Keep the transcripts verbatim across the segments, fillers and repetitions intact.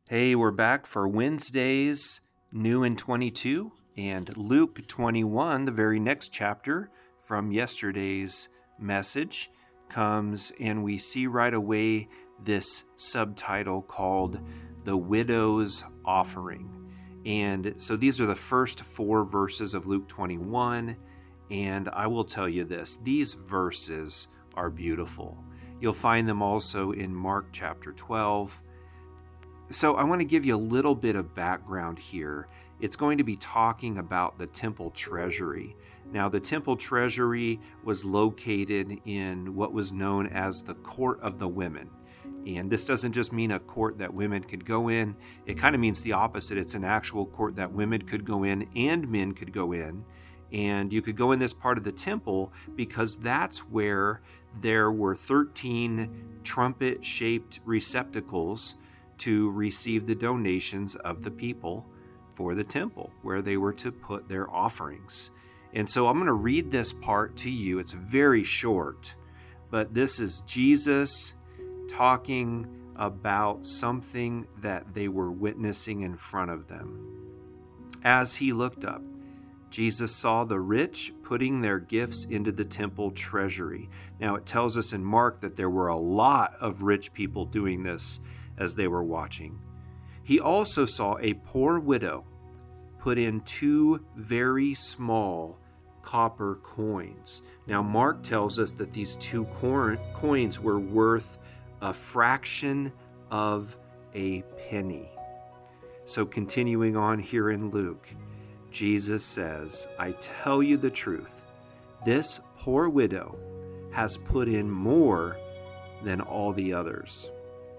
Hey, we're back for Wednesdays, New in twenty-two, and Luke twenty-one, the very next chapter from yesterday's message, comes and we see right away this subtitle called The Widow's Offering. And so these are the first four verses of Luke twenty-one, and I will tell you this, these verses are beautiful. You'll find them also in Mark chapter twelve. So I want to give you a little bit of background here. It's going to be talking about the temple treasury. Now, the temple treasury was located in what was known as the Court of the Women. And this doesn't just mean a court that women could go in. It kind of means the opposite. It's an actual court that women could go in and men could go in. And you could go in this part of the temple because that's where there were thirteen trumpet-shaped receptacles to receive the donations of the people for the temple, where they were to put their offerings. And so I'm going to read this part to you. It's very short, but this is Jesus talking about something that they were witnessing in front of them. As he looked up, Jesus saw the rich putting their gifts into the temple treasury. Now, it tells us in Mark that there were a lot of rich people doing this as they were watching. He also saw a poor widow put in two very small copper coins. Now, Mark tells us that these two coins were worth a fraction of a penny. So continuing on here in Luke, Jesus says, I tell you the truth, this poor widow has put in more than all the others.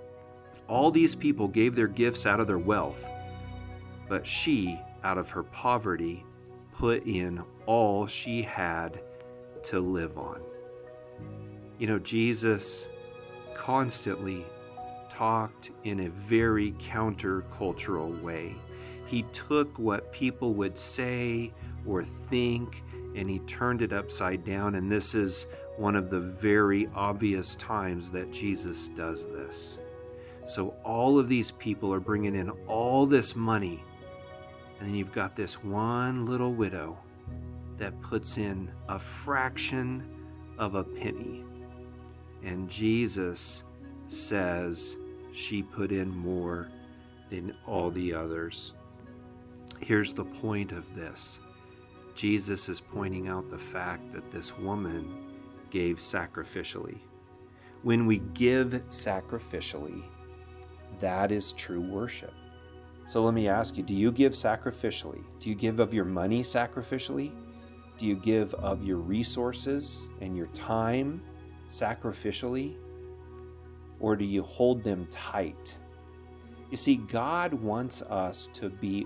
All these people gave their gifts out of their wealth, but she, out of her poverty, put in all she had to live on. You know, Jesus constantly talked in a very countercultural way. He took what people would say or think, and he turned it upside down, and this is one of the very obvious times that Jesus does this. So all of these people are bringing in all this money, and then you've got this one little widow that puts in a fraction of a penny. And Jesus says she put in more than all the others. Here's the point of this. Jesus is pointing out the fact that this woman gave sacrificially. When we give sacrificially, that is true worship. So let me ask you, do you give sacrificially? Do you give of your money sacrificially? Do you give of your resources and your time sacrificially? Or do you hold them tight? You see, God wants us to be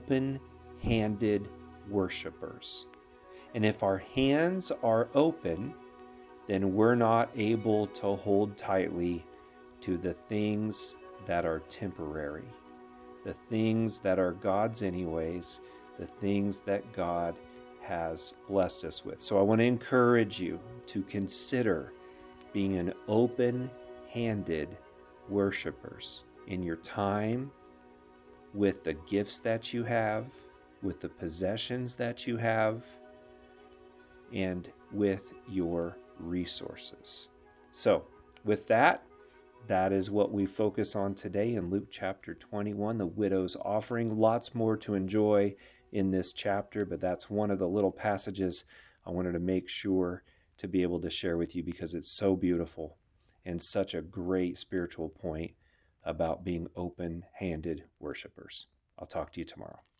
open-handed worshipers. And if our hands are open, then we're not able to hold tightly to the things that are temporary, the things that are God's anyways, the things that God has blessed us with. So I want to encourage you to consider being an open-handed worshipers in your time, with the gifts that you have, with the possessions that you have, and with your resources. So with that, that is what we focus on today in Luke chapter twenty-one, the widow's offering. Lots more to enjoy in this chapter, but that's one of the little passages I wanted to make sure to be able to share with you because it's so beautiful and such a great spiritual point about being open-handed worshipers. I'll talk to you tomorrow.